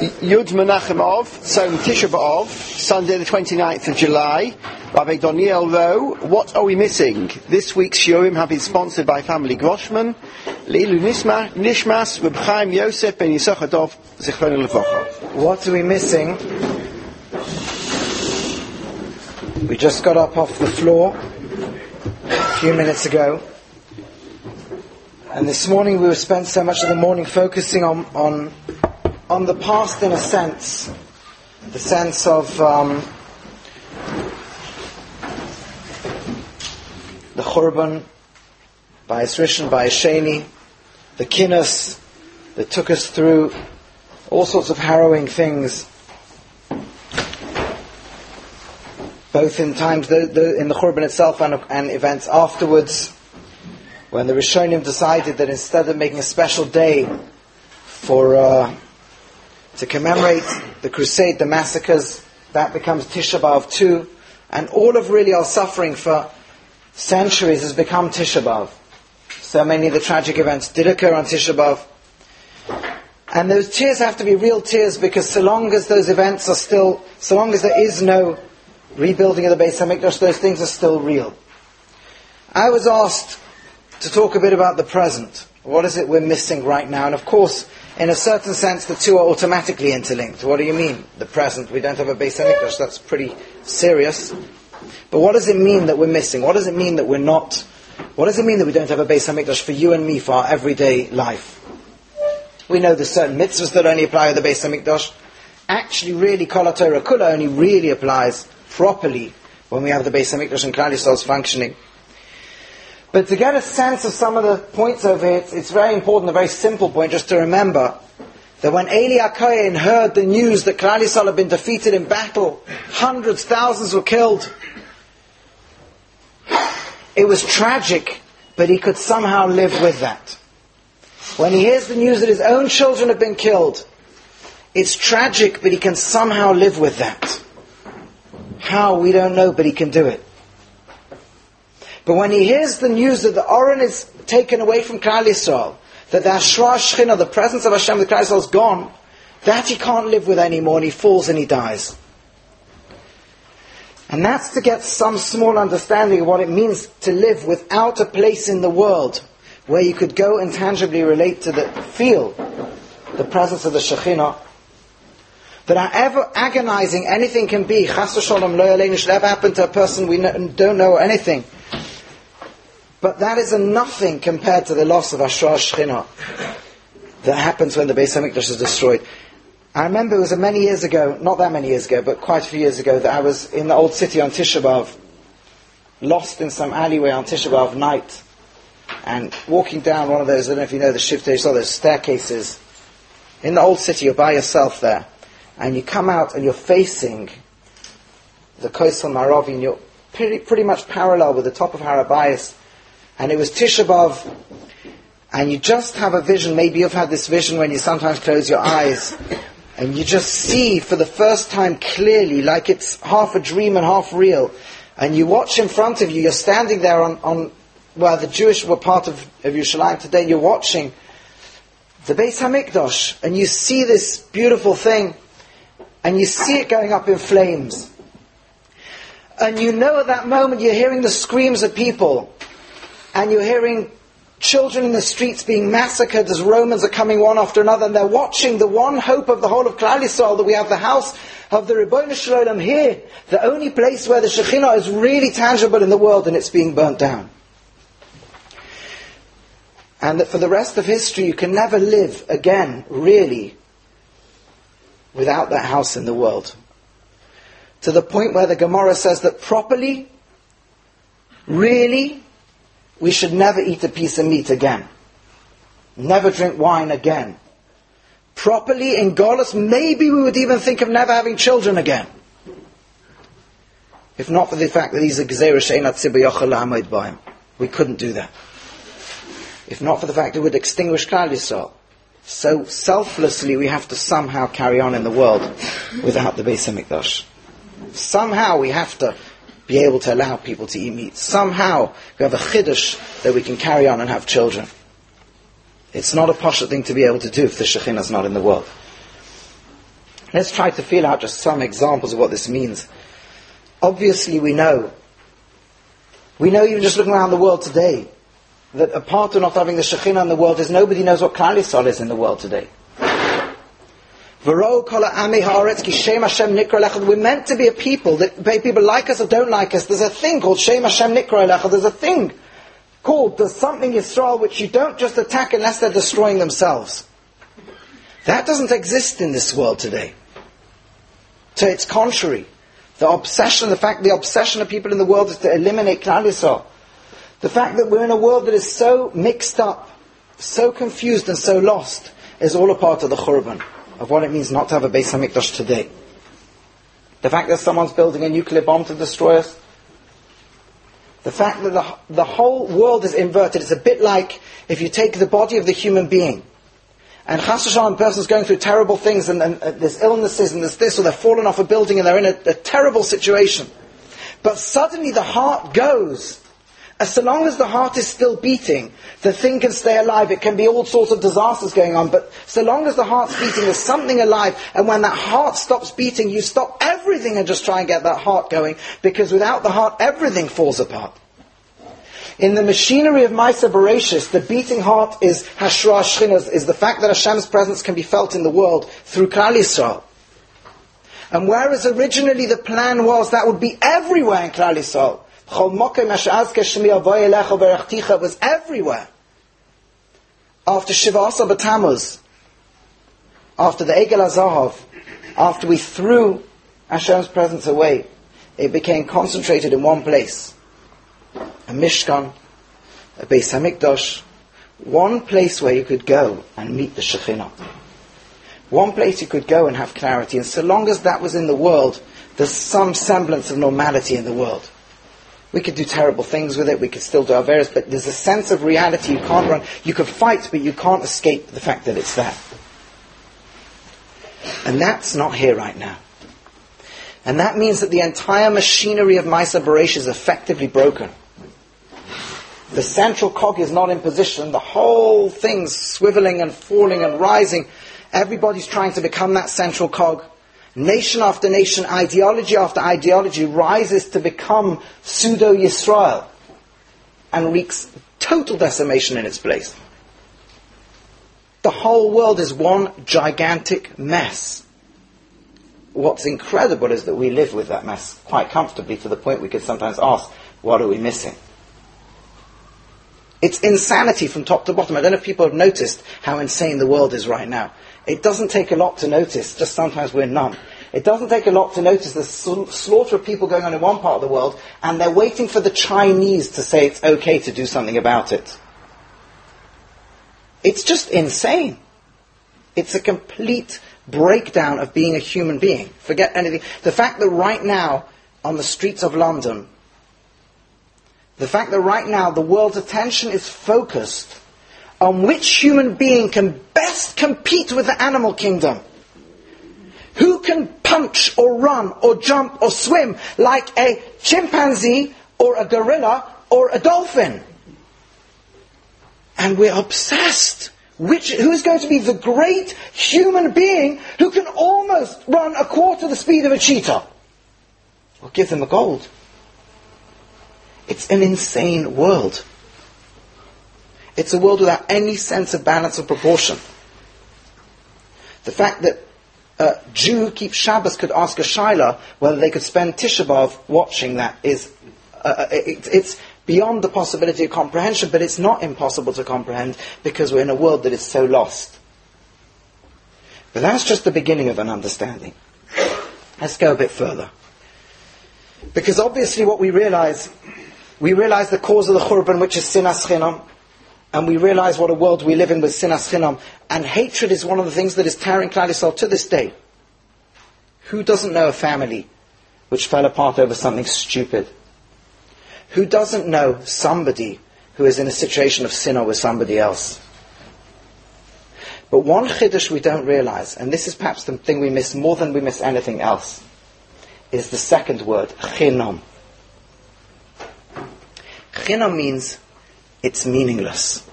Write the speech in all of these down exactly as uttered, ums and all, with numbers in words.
Yud Menachem Av, so Tisha B'Av, Sunday the twenty-ninth of July. Rabbi Daniel Rowe, what are we missing? This week's Shiurim have been sponsored by family Groshman, Leilu Nishmas, Reb Chaim Yosef ben Yisachar Dov, Zichrono Levacha. What are we missing? We just got up off the floor a few minutes ago. And this morning we spent so much of the morning focusing on on, on the past in a sense. The sense of um, the Churban, by Rishon, by Sheni, the Kinnos that took us through all sorts of harrowing things, both in times the, the, in the Churban itself and, and events afterwards, when the Rishonim decided that instead of making a special day for uh, to commemorate the crusade, the massacres, that becomes Tisha B'Av too, and all of really our suffering for centuries has become Tisha B'Av. So many of the tragic events did occur on Tisha B'Av. And those tears have to be real tears, because so long as those events are still, so long as there is no rebuilding of the Beis HaMikdash, those things are still real. I was asked to talk a bit about the present. What is it we're missing right now? And of course, in a certain sense, the two are automatically interlinked. What do you mean, the present? We don't have a Beis HaMikdash. That's pretty serious. But what does it mean that we're missing? What does it mean that we're not? What does it mean that we don't have a Beis HaMikdash for you and me, for our everyday life? We know there's certain mitzvahs that only apply to the Beis HaMikdash. Actually, really, Kol HaTorah Kula only really applies properly when we have the Beis HaMikdash and Klal Yisrael's functioning. But to get a sense of some of the points over here, it's, it's very important, a very simple point, just to remember that when Eli HaKohen heard the news that Klal Yisrael had been defeated in battle, hundreds, thousands were killed, it was tragic, but he could somehow live with that. When he hears the news that his own children have been killed, it's tragic, but he can somehow live with that. How, we don't know, but he can do it. But when he hears the news that the Oren is taken away from Klal Yisrael, that the Hashra Shechina, the presence of Hashem, the Klal Yisrael is gone, that he can't live with anymore, and he falls and he dies. And that's to get some small understanding of what it means to live without a place in the world where you could go and tangibly relate to the, feel the presence of the Shekhinah. That however agonizing anything can be, Chas v'Sholom lo yaleinu, should ever happen to a person we don't know anything. But that is a nothing compared to the loss of Hashra Shechina that happens when the Beis HaMikdash is destroyed. I remember it was many years ago, not that many years ago, but quite a few years ago, that I was in the old city on Tisha B'Av, lost in some alleyway on Tisha B'Av night, and walking down one of those, I don't know if you know the Shiftei, you saw those staircases. In the old city, you're by yourself there, and you come out and you're facing the Kosel Maravi, and you're pretty, pretty much parallel with the top of Har HaBayis. And it was Tisha B'Av, and you just have a vision. Maybe you've had this vision when you sometimes close your eyes, and you just see for the first time clearly, like it's half a dream and half real. And you watch in front of you, you're standing there on, on where the Jewish were part of, of Yerushalayim today, you're watching the Beis HaMikdash, and you see this beautiful thing, and you see it going up in flames. And you know at that moment you're hearing the screams of people, and you're hearing children in the streets being massacred as Romans are coming one after another, and they're watching the one hope of the whole of Klal Yisrael, that we have the house of the Ribbono Shel Olam here, the only place where the Shekhinah is really tangible in the world, and it's being burnt down. And that for the rest of history you can never live again, really, without that house in the world. To the point where the Gemara says that properly, really, we should never eat a piece of meat again. Never drink wine again. Properly, in Golus, maybe we would even think of never having children again. If not for the fact that he's a Gzeira she'ein hatzibur yochel la'amod b'hem. We couldn't do that. If not for the fact that it would extinguish Klal Yisrael. So selflessly we have to somehow carry on in the world without the Beis HaMikdash. Somehow we have to be able to allow people to eat meat. Somehow we have a chiddush that we can carry on and have children. It's not a posh thing to be able to do if the Shekhinah is not in the world. Let's try to feel out just some examples of what this means. Obviously we know, we know even just looking around the world today, that apart from not having the Shekhinah in the world, is nobody knows what Klal Yisrael is in the world today. We're meant to be a people, that people like us or don't like us. There's a thing called Shem Hashem Nikra Elecha. There's a thing called, there's something Yisrael which you don't just attack unless they're destroying themselves. That doesn't exist in this world today. To its contrary. The obsession, the fact, the obsession of people in the world is to eliminate Klal Yisrael. The fact that we're in a world that is so mixed up, so confused and so lost, is all a part of the Churban, of what it means not to have a Beis HaMikdash today. The fact that someone's building a nuclear bomb to destroy us. The fact that the, the whole world is inverted. It's a bit like if you take the body of the human being, and Chas v'Shalom, a person's going through terrible things, and, and uh, there's illnesses, and there's this, or they're fallen off a building, and they're in a, a terrible situation. But suddenly the heart goes. As so long as the heart is still beating, the thing can stay alive. It can be all sorts of disasters going on, but so long as the heart's beating, there's something alive. And when that heart stops beating, you stop everything and just try and get that heart going, because without the heart, everything falls apart. In the machinery of Maaseh Bereshis, the beating heart is Hashra Shechina, is the fact that Hashem's presence can be felt in the world through Klal Yisrael. And whereas originally the plan was that would be everywhere in Klal Yisrael, it was everywhere. After Shiva Asar B'Tammuz, after the Egel HaZahav, after we threw Hashem's presence away, it became concentrated in one place. A Mishkan, a Beis HaMikdash, one place where you could go and meet the Shekhinah. One place you could go and have clarity. And so long as that was in the world, there's some semblance of normality in the world. We could do terrible things with it, we could still do our various, but there's a sense of reality you can't run. You could fight, but you can't escape the fact that it's there. And that's not here right now. And that means that the entire machinery of Maaseh Bereshis is effectively broken. The central cog is not in position. The whole thing's swiveling and falling and rising. Everybody's trying to become that central cog. Nation after nation, ideology after ideology rises to become pseudo-Yisrael and wreaks total decimation in its place. The whole world is one gigantic mess. What's incredible is that we live with that mess quite comfortably, to the point we could sometimes ask, what are we missing? It's insanity from top to bottom. I don't know if people have noticed how insane the world is right now. It doesn't take a lot to notice, just sometimes we're numb. It doesn't take a lot to notice the slaughter of people going on in one part of the world, and they're waiting for the Chinese to say it's okay to do something about it. It's just insane. It's a complete breakdown of being a human being. Forget anything. The fact that right now, on the streets of London, the fact that right now the world's attention is focused on which human being can best compete with the animal kingdom. Who can punch or run or jump or swim like a chimpanzee or a gorilla or a dolphin? And we're obsessed. Which, who's going to be the great human being who can almost run a quarter the speed of a cheetah? We'll give them a gold. It's an insane world. It's a world without any sense of balance or proportion. The fact that a Jew who keeps Shabbos could ask a Shaila whether they could spend Tisha B'Av watching that is, uh, it, it's beyond the possibility of comprehension, but it's not impossible to comprehend because we're in a world that is so lost. But that's just the beginning of an understanding. Let's go a bit further. Because obviously what we realize, we realize the cause of the Churban, which is Sinas Chinam, and we realize what a world we live in with Sinas Chinam, and hatred is one of the things that is tearing Klal Yisrael to this day. Who doesn't know a family which fell apart over something stupid? Who doesn't know somebody who is in a situation of sinner with somebody else? But one chiddush we don't realize, and this is perhaps the thing we miss more than we miss anything else, is the second word, chinam. Chinam means it's meaningless.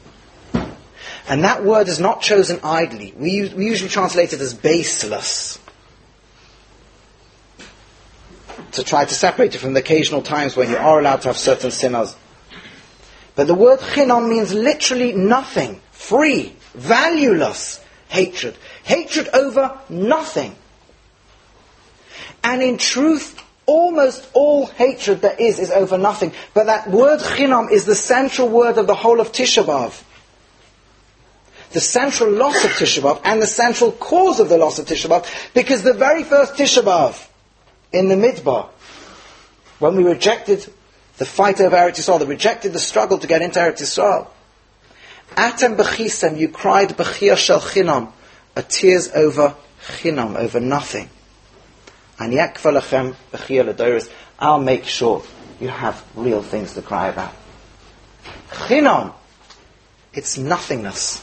And that word is not chosen idly. We, we usually translate it as baseless. to try to separate it from the occasional times when you are allowed to have certain sinnahs. But the word chinam means literally nothing, free, valueless hatred. Hatred over nothing. And in truth, almost all hatred there is, is over nothing. But that word chinam is the central word of the whole of Tisha B'Av. The central loss of Tisha B'Av and the central cause of the loss of Tisha B'Av. Because the very first Tisha B'Av in the Midbar, when we rejected the fight over Eretz Yisrael, that rejected the struggle to get into Eretz Yisrael, Atem b'chisem, you cried b'chia shel chinam, a tears over chinam, over nothing. And yakva lechem b'chia l'doros, I'll make sure you have real things to cry about. Chinam, it's nothingness.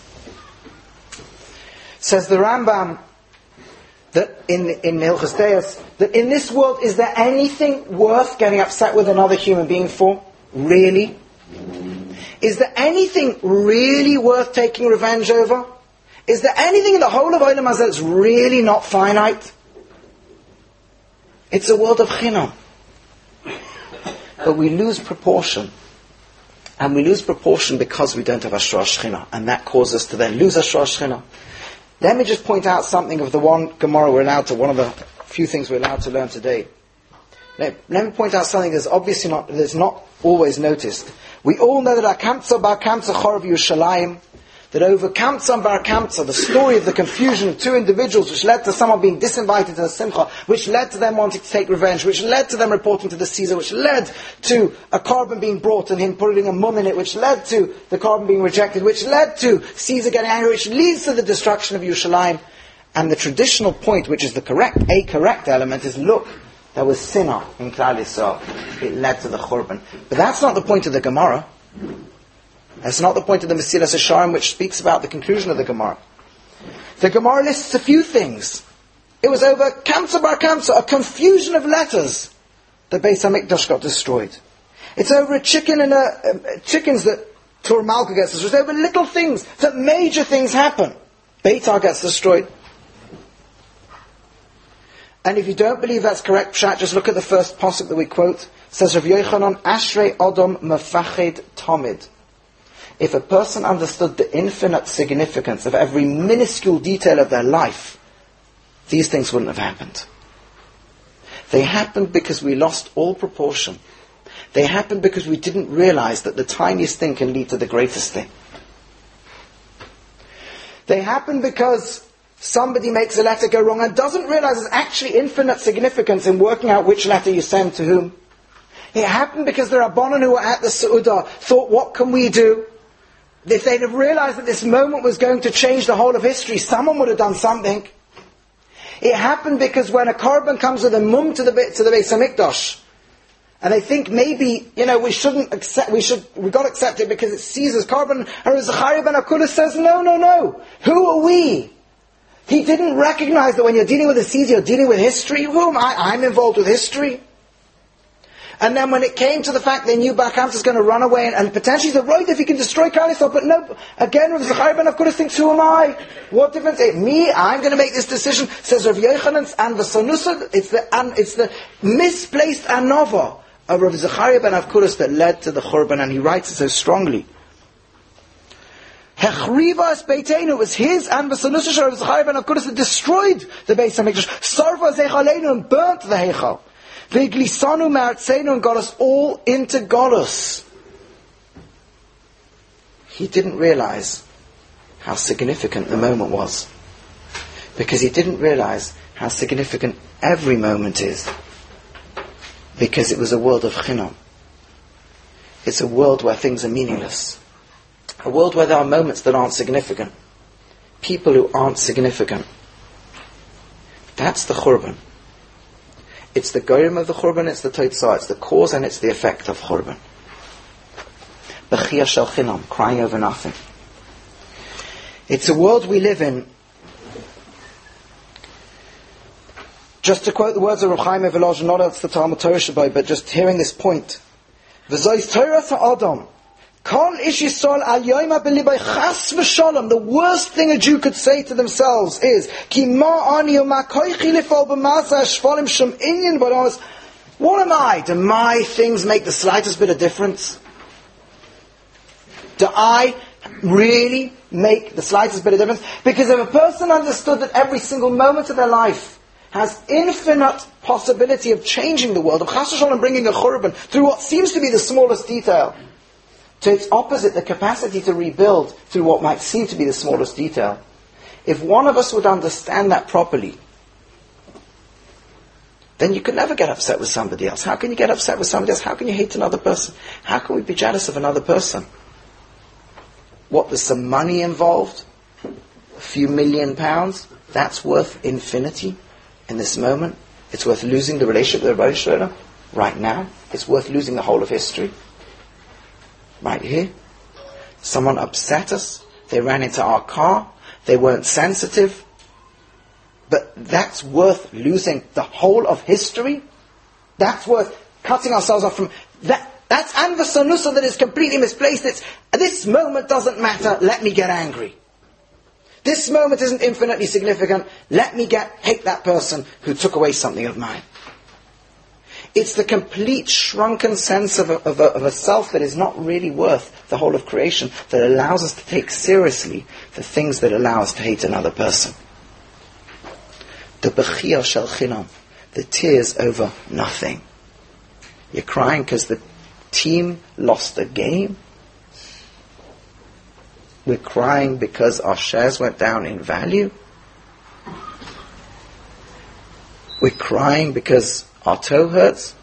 Says the Rambam that in in Hilchos Deos, that in this world, is there anything worth getting upset with another human being for? Really? Is there anything really worth taking revenge over? Is there anything in the whole of Olam Hazeh that's really not finite? It's a world of chinam. But we lose proportion. And we lose proportion because we don't have Hashras Shechina. And that causes us to then lose Hashras Shechina. Let me just point out something of the one Gemara we're allowed to, one of the few things we're allowed to learn today. Let, let me point out something that's obviously not, that's not always noticed. We all know that Akamtza Bar Kamtza Chor of Yerushalayim, that over Kamtza and Bar Kamtza, the story of the confusion of two individuals which led to someone being disinvited to the Simcha, which led to them wanting to take revenge, which led to them reporting to the Caesar, which led to a carbon being brought and him putting a mum in it, which led to the carbon being rejected, which led to Caesar getting angry, which leads to the destruction of Yerushalayim. And the traditional point, which is the correct, a correct element, is look, there was sinah in Klal Yisrael. It led to the Churban. But that's not the point of the Gemara. That's not the point of the Mesilas Yesharim, which speaks about the conclusion of the Gemara. The Gemara lists a few things. It was over Kamsa Bar Kamsa, a confusion of letters. The Beis HaMikdash got destroyed. It's over a chicken and a, uh, chickens that Tur Malka gets destroyed. It's over little things, that major things happen. Beitar gets destroyed. And if you don't believe that's correct, Pshat, just look at the first pasuk that we quote. It says, Rav Yochanan, Ashrei Odom Mefached Tomid. If a person understood the infinite significance of every minuscule detail of their life, these things wouldn't have happened. They happened because we lost all proportion. They happened because we didn't realize that the tiniest thing can lead to the greatest thing. They happened because somebody makes a letter go wrong and doesn't realize there's actually infinite significance in working out which letter you send to whom. It happened because the Rabbanan who were at the Su'udah thought, what can we do? If they'd have realized that this moment was going to change the whole of history, someone would have done something. It happened because when a korban comes with a mum to the to the Beis HaMikdash, and they think maybe, you know, we shouldn't accept, we should, we got to accept it because it's Caesar's korban, and Zechariah ben Akudah says, no, no, no. Who are we? He didn't recognize that when you're dealing with a Caesar, you're dealing with history. Who am I? I'm involved with history. And then when it came to the fact they knew Bar Kamsa is going to run away and, and potentially the right if he can destroy Klal Yisrael, but no, again Rav Zechariah ben Akudah thinks, who am I? What difference? It, me, I'm going to make this decision. Says Rav Yochanan and the Sanusa, it's the and it's the misplaced anova of Rav Zechariah ben Akudah that led to the Churban, and he writes it so strongly. Hechrivas Beiteinu, it was his and the Sanusa Rav Zechariah ben Akudah that destroyed the Beis HaMikdash. Sarva Zechaleinu, and burnt the Heichal. V'glisanu me'artzeinu, and got us all into Golus. He didn't realize how significant the moment was. Because he didn't realize how significant every moment is. Because it was a world of chinam. It's a world where things are meaningless. A world where there are moments that aren't significant. People who aren't significant. That's the Churban. It's the goyim of the Churban, it's the Totzah, it's the cause and it's the effect of Churban. B'chia shel chinam, crying over nothing. It's a world we live in. Just to quote the words of Rav Chaim Evolozhin, not that's the Talmud Torah Shabbai, but just hearing this point. V'zois Torah ha'adam, kol ish yisrael al yoyma b'libay chas v'shalom. The worst thing a Jew could say to themselves is, ki ma ani ma koichi lifol b'masa hashvalim shum inyan b'nos. What am I? Do my things make the slightest bit of difference? Do I really make the slightest bit of difference? Because if a person understood that every single moment of their life has infinite possibility of changing the world, of Chas v'Shalom bringing a churban through what seems to be the smallest detail, to its opposite, the capacity to rebuild through what might seem to be the smallest detail. If one of us would understand that properly, then you could never get upset with somebody else. How can you get upset with somebody else? How can you hate another person? How can we be jealous of another person? What, there's some money involved? A few million pounds? That's worth infinity in this moment. It's worth losing the relationship with the Rebbe Shalom right now. It's worth losing the whole of history. Right here. Someone upset us. They ran into our car. They weren't sensitive. But that's worth losing the whole of history? That's worth cutting ourselves off from... that. That's anvasanusa that is completely misplaced. It's, this moment doesn't matter, let me get angry. This moment isn't infinitely significant, let me get hate that person who took away something of mine. It's the complete shrunken sense of a, of, a, of a self that is not really worth the whole of creation that allows us to take seriously the things that allow us to hate another person. The bechia shel chinam, the tears over nothing. You're crying because the team lost a game. We're crying because our shares went down in value. We're crying because our toe hurts.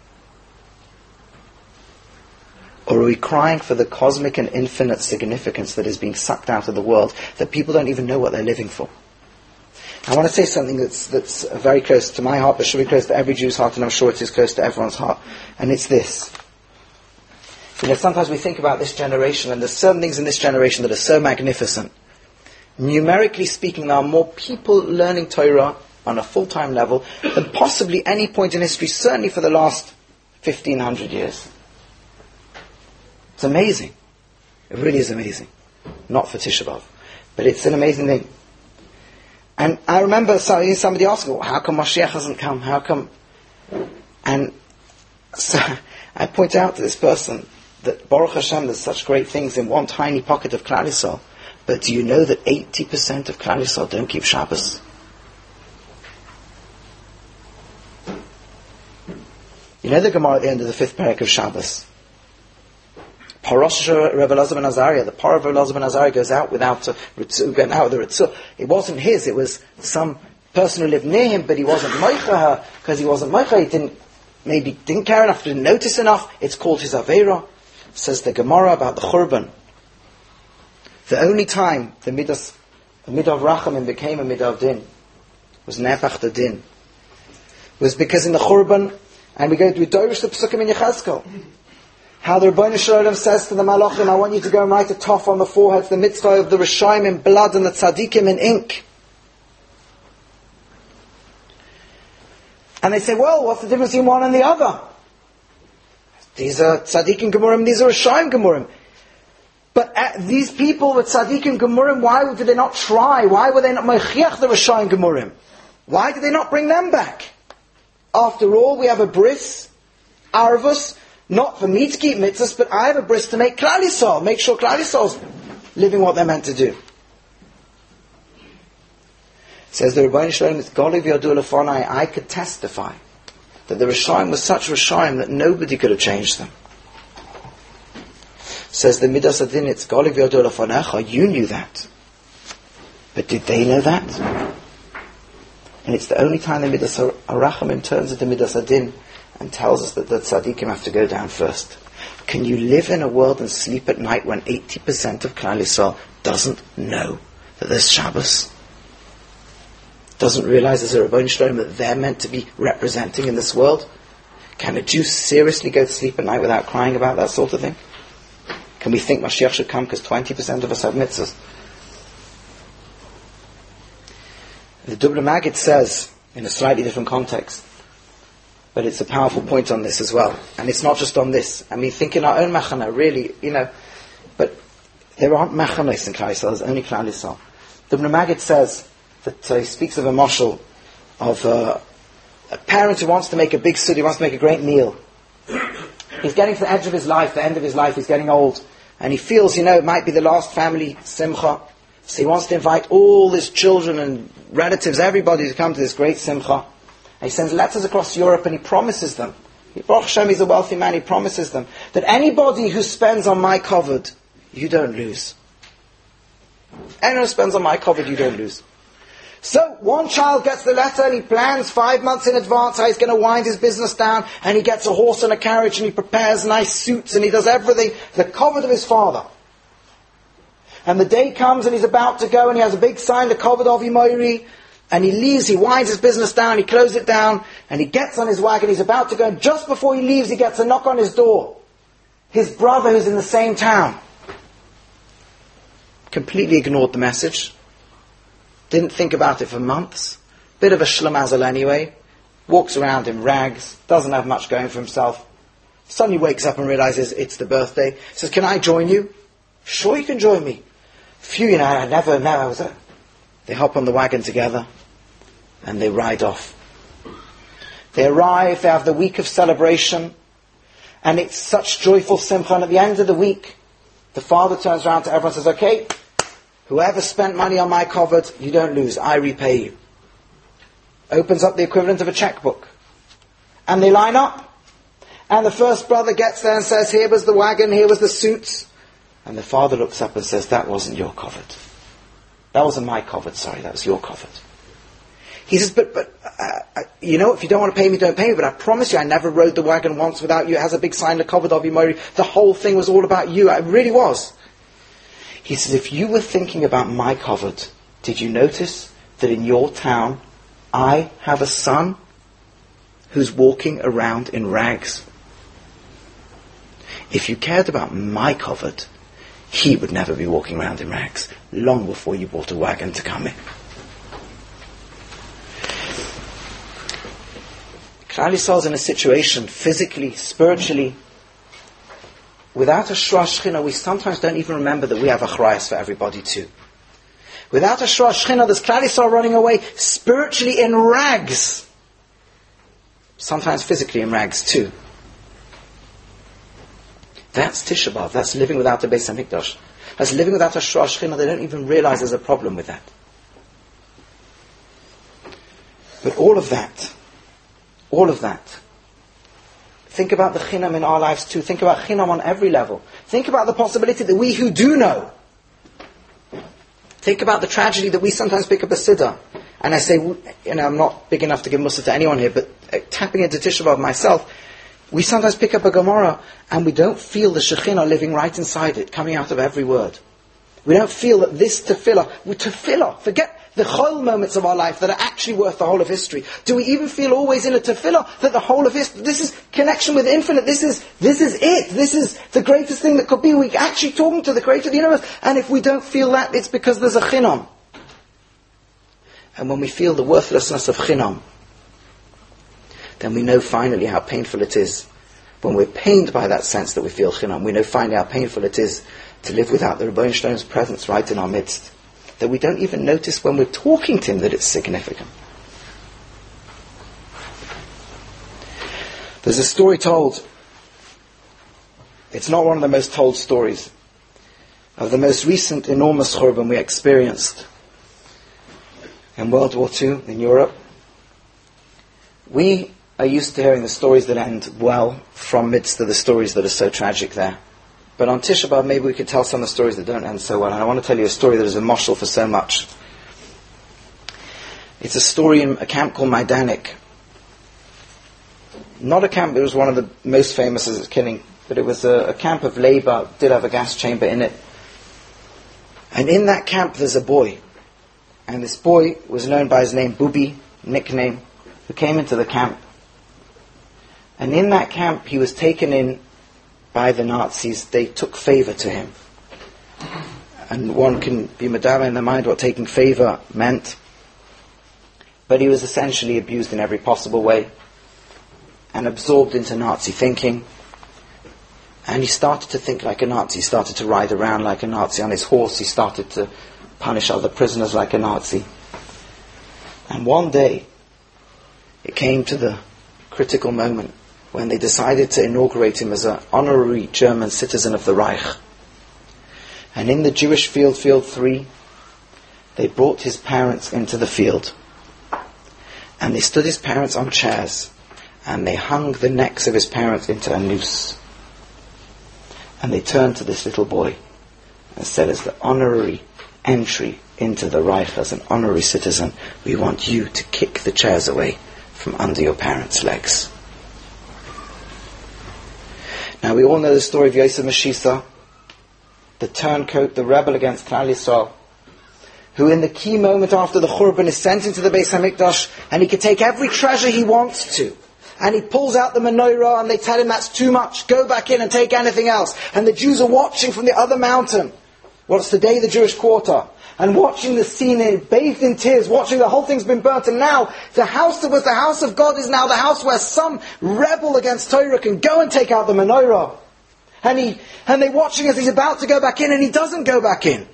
Or are we crying for the cosmic and infinite significance that is being sucked out of the world, that people don't even know what they're living for? I want to say something that's that's very close to my heart, but should be close to every Jew's heart, and I'm sure it is close to everyone's heart. And it's this. You know, sometimes we think about this generation, and there's certain things in this generation that are so magnificent. Numerically speaking, there are more people learning Torah on a full-time level than possibly any point in history, certainly for the last fifteen hundred years. It's amazing. It really is amazing. Not for Tisha B'Av, but it's an amazing thing. And I remember somebody asking, well, how come Mashiach hasn't come? How come? And so I point out to this person that Baruch Hashem, there's such great things in one tiny pocket of Klal Yisrael. But do you know that eighty percent of Klal Yisrael don't keep Shabbos? You know the Gemara at the end of the fifth parak of Shabbos? Parosh Rebbe Elazar ben Azariah, the par of Rebbe Elazar ben Azariah goes out without a ritzu, going out with a ritzu. It wasn't his, it was some person who lived near him, but he wasn't moicha her, because he wasn't moicha, he didn't, maybe didn't care enough, didn't notice enough. It's called his Aveira. Says the Gemara about the Churban. The only time the midas, the midah of Rachamim became a midah of din was Nefach the din. Was because in the Churban, and we go to Dorish the Pesukim in Yechezkel, how the Rebbeinu Shalom says to the Malachim, I want you to go and write a tof on the foreheads, the mitzvah of the Rishaim in blood and the Tzadikim in ink. And they say, well, what's the difference between one and the other? These are Tzadikim Gemurim, these are Rishaim Gemurim. But uh, these people with Tzadikim Gemurim, why did they not try? Why were they not Mechiach the Rishaim Gemurim? Why did they not bring them back? After all, we have a bris, arvus, not for me to keep mitzvahs, but I have a bris to make Klal Yisrael, make sure Klal Yisrael's living what they're meant to do. Says the Rebbeinu Shalom, it's Goliv Yadu Lefonai, I could testify that the Rishaim was such Rishaim that nobody could have changed them. Says the Midas Adin, it's Goliv Yadu Lefonecha, you knew that. But did they know that? And it's the only time the Midas Arachamim turns into Midas Adin and tells us that the tzaddikim have to go down first. Can you live in a world and sleep at night when eighty percent of Klal Yisrael doesn't know that there's Shabbos? Doesn't realize there's a Rebbeinu Shalom that they're meant to be representing in this world? Can a Jew seriously go to sleep at night without crying about that sort of thing? Can we think Mashiach should come because twenty percent of us have mitzvahs? The Dubla Maggid says, in a slightly different context, but it's a powerful point on this as well. And it's not just on this. I mean, think in our own machana, really, you know, but there aren't machanos in Klal Yisrael, there's only Klal Yisrael. The Dubla Maggid says that uh, he speaks of a mashal of, uh, a parent who wants to make a big suda, he wants to make a great meal. He's getting to the edge of his life, the end of his life, he's getting old. And he feels, you know, it might be the last family simcha. So he wants to invite all his children and relatives, everybody to come to this great simcha. And he sends letters across Europe and he promises them. Baruch Hashem, he's a wealthy man, he promises them that anybody who spends on my covered, you don't lose. Anyone who spends on my covered, you don't lose. So, one child gets the letter and he plans five months in advance how he's going to wind his business down, and he gets a horse and a carriage and he prepares nice suits and he does everything, the covered of his father. And the day comes and he's about to go and he has a big sign, the covered of Imoiri, and he leaves, he winds his business down, he closes it down, and he gets on his wagon, he's about to go, and just before he leaves he gets a knock on his door. His brother who's in the same town. Completely ignored the message. Didn't think about it for months. Bit of a shlemazel anyway. Walks around in rags. Doesn't have much going for himself. Suddenly wakes up and realizes it's the birthday. Says, can I join you? Sure, you can join me. Phew, you know, I never, never was a... They hop on the wagon together and they ride off. They arrive, they have the week of celebration, and it's such joyful simcha. And at the end of the week, the father turns around to everyone and says, okay, whoever spent money on my covered, you don't lose, I repay you. Opens up the equivalent of a checkbook. And they line up. And the first brother gets there and says, here was the wagon, here was the suits. And the father looks up and says, that wasn't your covered. That wasn't my covered, sorry, that was your covered. He says, but, but uh, you know, if you don't want to pay me, don't pay me, but I promise you, I never rode the wagon once without you. It has a big sign, the covered of Imori. The whole thing was all about you. It really was. He says, if you were thinking about my covered, did you notice that in your town, I have a son who's walking around in rags? If you cared about my covered, he would never be walking around in rags, long before you bought a wagon to come in. Klal Yisrael is in a situation, physically, spiritually, without a Shra Shechina, we sometimes don't even remember that we have a Achrayus for everybody too. Without a Shra Shechina, there's Klal Yisrael running away, spiritually in rags. Sometimes physically in rags too. That's Tisha B'Av. That's living without a Beis HaMikdash. That's living without a Shra Shechina. They don't even realize there's a problem with that. But all of that, all of that, think about the Chinam in our lives too. Think about Chinam on every level. Think about the possibility that we who do know, think about the tragedy that we sometimes pick up a Siddur. And I say, you know, I'm not big enough to give Mussar to anyone here, but uh, tapping into Tisha B'Av myself, we sometimes pick up a Gemara and we don't feel the Shekhinah living right inside it, coming out of every word. We don't feel that this tefillah, tefillah, forget the whole moments of our life that are actually worth the whole of history. Do we even feel always in a tefillah that the whole of history, this is connection with infinite, this is this is it, this is the greatest thing that could be. We're actually talking to the creator of the universe. And if we don't feel that, it's because there's a chinam. And when we feel the worthlessness of chinam, then we know finally how painful it is. When we're pained by that sense that we feel chinam, we know finally how painful it is to live without the Rebbeinu Shalom's presence right in our midst. That we don't even notice when we're talking to him that it's significant. There's a story told, it's not one of the most told stories, of the most recent enormous churban we experienced in World War Two in Europe. We are used to hearing the stories that end well from midst of the stories that are so tragic there. But on Tisha B'Av, maybe we could tell some of the stories that don't end so well. And I want to tell you a story that is a moshel for so much. It's a story in a camp called Majdanek. Not a camp that was one of the most famous as its killing, but it was a, a camp of labor, did have a gas chamber in it. And in that camp there's a boy. And this boy was known by his name Bubi, nickname, who came into the camp. And in that camp he was taken in by the Nazis. They took favor to him. And one can be madama in their mind what taking favor meant. But he was essentially abused in every possible way and absorbed into Nazi thinking. And he started to think like a Nazi. He started to ride around like a Nazi on his horse. He started to punish other prisoners like a Nazi. And one day, it came to the critical moment when they decided to inaugurate him as an honorary German citizen of the Reich. And in the Jewish field, Field three, they brought his parents into the field. And they stood his parents on chairs, and they hung the necks of his parents into a noose. And they turned to this little boy and said, as the honorary entry into the Reich as an honorary citizen, we want you to kick the chairs away from under your parents' legs. Now we all know the story of Yosef Meshisa, the turncoat, the rebel against Klal Yisrael, who in the key moment after the Churban is sent into the Beis HaMikdash, and he can take every treasure he wants to. And he pulls out the menorah, and they tell him that's too much, go back in and take anything else. And the Jews are watching from the other mountain. What's today the Jewish quarter. And watching the scene, in, bathed in tears, watching the whole thing's been burnt. And now, the house that was the house of God is now the house where some rebel against Torah can go and take out the menorah. And he, and they're watching as he's about to go back in, and he doesn't go back in.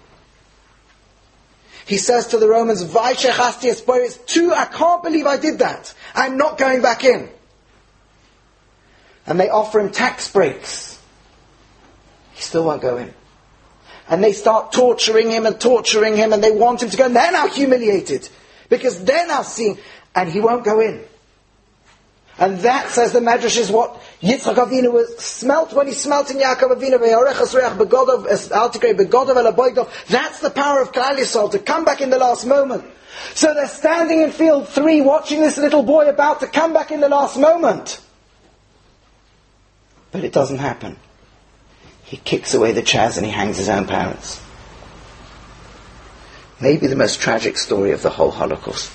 He says to the Romans, Vai shechasti espoir, it's too, I can't believe I did that. I'm not going back in. And they offer him tax breaks. He still won't go in. And they start torturing him and torturing him, and they want him to go, and they're now humiliated. Because they're now seeing, and he won't go in. And that, says the Medrash, is what Yitzchak Avinu was smelt when he smelt in Yaakov Avinu. That's the power of Klal Yisrael, to come back in the last moment. So they're standing in field three, watching this little boy about to come back in the last moment. But it doesn't happen. He kicks away the chairs and he hangs his own parents. Maybe the most tragic story of the whole Holocaust.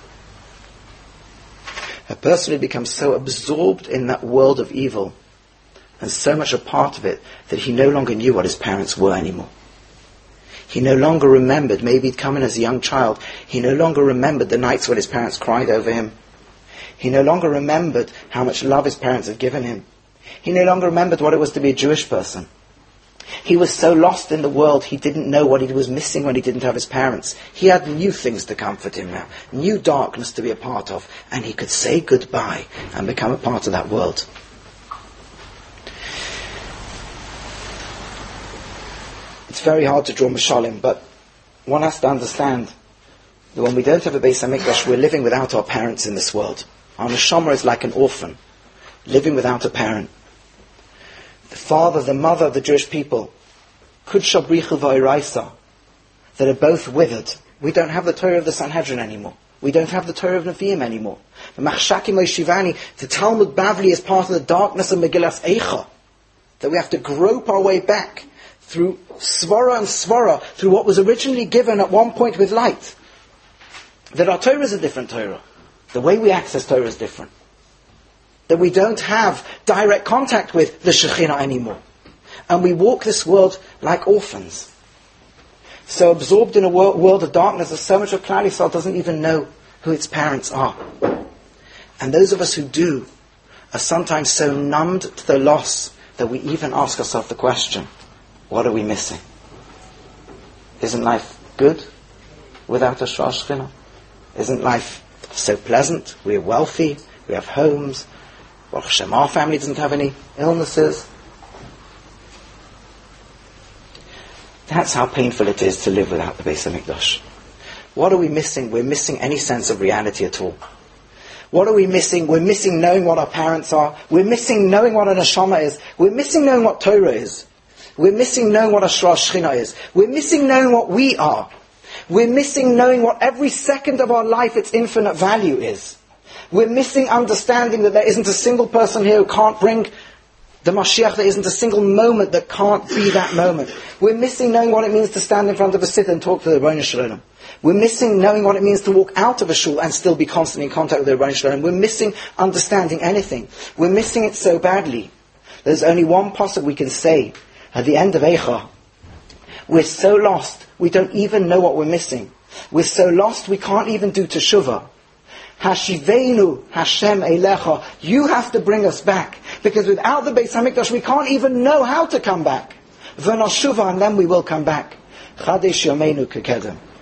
A person who becomes so absorbed in that world of evil and so much a part of it that he no longer knew what his parents were anymore. He no longer remembered, maybe he'd come in as a young child, he no longer remembered the nights when his parents cried over him. He no longer remembered how much love his parents had given him. He no longer remembered what it was to be a Jewish person. He was so lost in the world, he didn't know what he was missing when he didn't have his parents. He had new things to comfort him now, new darkness to be a part of, and he could say goodbye and become a part of that world. It's very hard to draw mashalim, but one has to understand that when we don't have a Beis HaMikdash, we're living without our parents in this world. Our neshama is like an orphan, living without a parent. The father, the mother of the Jewish people, Kudsha Bricha V'Oraisa, that are both withered. We don't have the Torah of the Sanhedrin anymore. We don't have the Torah of Nevi'im anymore. The Machshakim Shivani, the Talmud Bavli is part of the darkness of Megillas Eicha. That we have to grope our way back through Svara and Svara, through what was originally given at one point with light. That our Torah is a different Torah. The way we access Torah is different. That we don't have direct contact with the Shekhinah anymore. And we walk this world like orphans. So absorbed in a world, world of darkness that so much of Klal Yisrael doesn't even know who its parents are. And those of us who do are sometimes so numbed to the loss that we even ask ourselves the question, what are we missing? Isn't life good without a Shekhinah? Isn't life so pleasant? We're wealthy, we have homes, Baruch Hashem, our family doesn't have any illnesses. That's how painful it is to live without the Beis HaMikdash. What are we missing? We're missing any sense of reality at all. What are we missing? We're missing knowing what our parents are. We're missing knowing what a neshama is. We're missing knowing what Torah is. We're missing knowing what a Shekhinah is. We're missing knowing what we are. We're missing knowing what every second of our life, its infinite value is. We're missing understanding that there isn't a single person here who can't bring the Mashiach. There isn't a single moment that can't be that moment. We're missing knowing what it means to stand in front of a sitter and talk to the Rebbeinu Shalom. We're missing knowing what it means to walk out of a shul and still be constantly in contact with the Rebbeinu Shalom. We're missing understanding anything. We're missing it so badly. There's only one pasuk we can say at the end of Eicha. We're so lost, we don't even know what we're missing. We're so lost, we can't even do teshuvah. Hashivenu Hashem Eilecha. You have to bring us back. Because without the Beis HaMikdash, we can't even know how to come back. V'noshuva, and then we will come back. Chadesh Yameinu Kekedem.